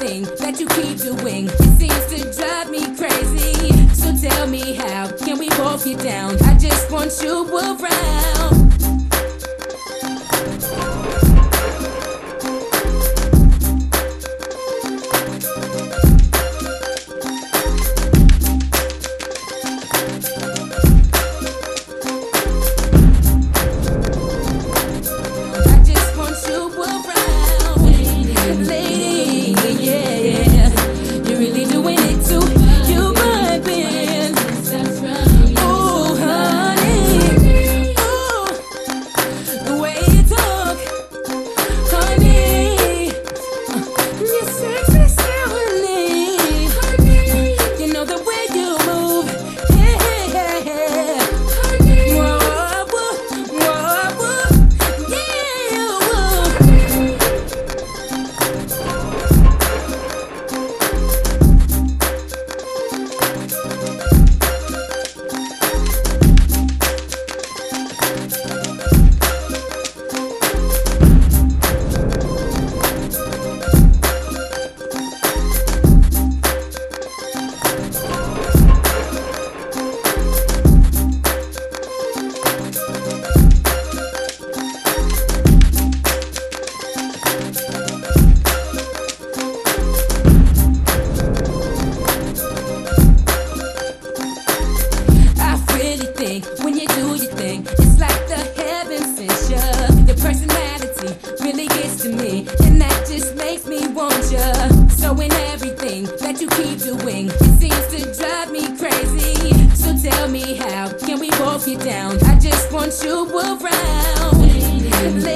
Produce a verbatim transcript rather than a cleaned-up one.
everything that you keep doing, it seems to drive me crazy. So tell me, how can we both get down? I just want you around. When you do your thing, it's like the heavens sent you. Your personality really gets to me, and that just makes me want you. So in everything that you keep doing, it seems to drive me crazy. So tell me, how can we both get down? I just want you around.